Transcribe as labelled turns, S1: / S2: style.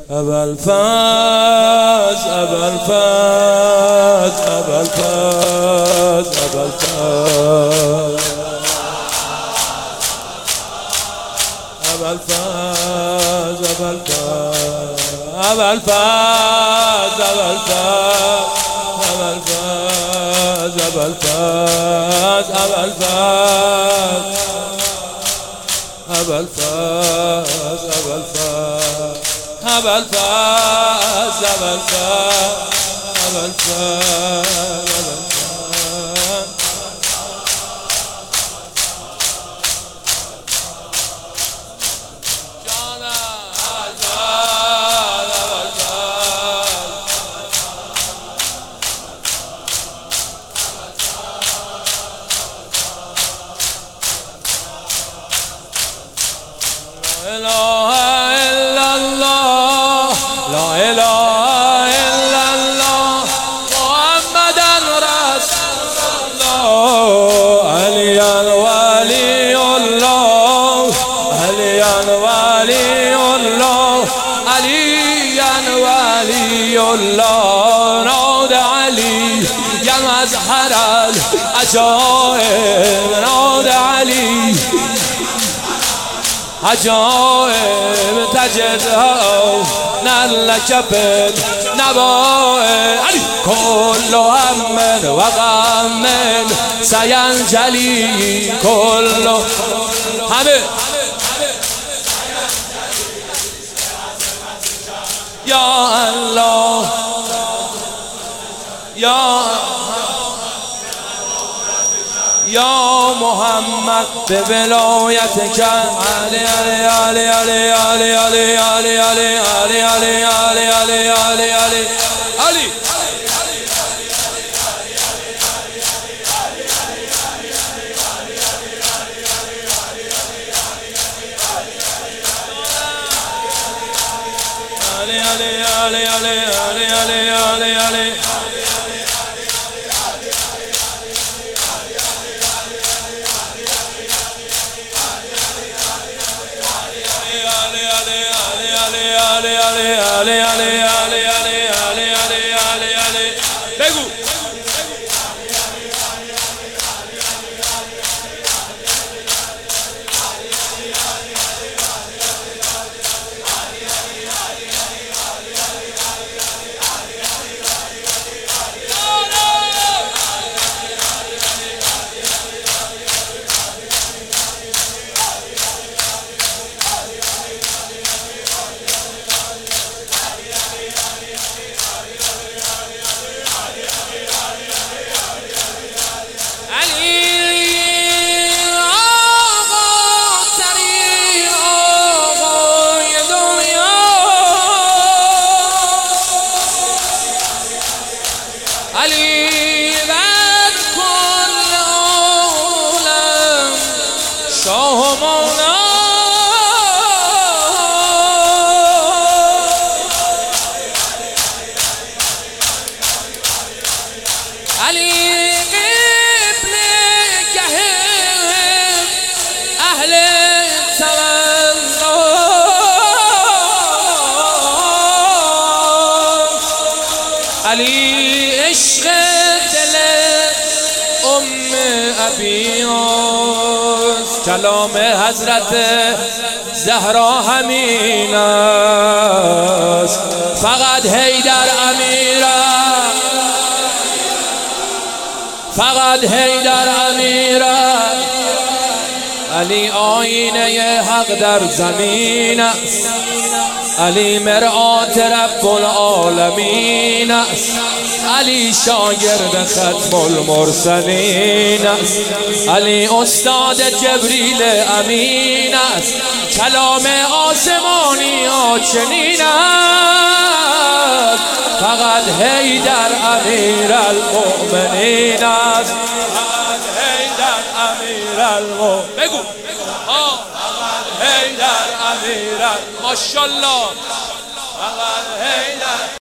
S1: ابوالفضل ابوالفضل ابوالفضل ابوالفضل ابوالفضل ابوالفضل نود علي يا مزهر العجائب نود علي عجائب تجده نلك بالنبائب كل هم وغم سينجلي كل همه يا الله يا محمد بولايتك علي علي علي علي علي علي علي علي علي علي علي علي علي علي علي
S2: علی عشق دل ابیاست کلام حضرت زهرا همین است فقط حیدر امیره فقط حیدر امیره علی آینه حق در زمین است علی مرآت رب العالمین است علی شاگرد ختم المرسلین است علی استاد جبریل امین است کلام آسمانی ها چنین است فقط حیدر امیر المؤمنین است فقط حیدر امیر المؤمنین بگو فقط حیدر امیر ماشاءالله فقط حیدر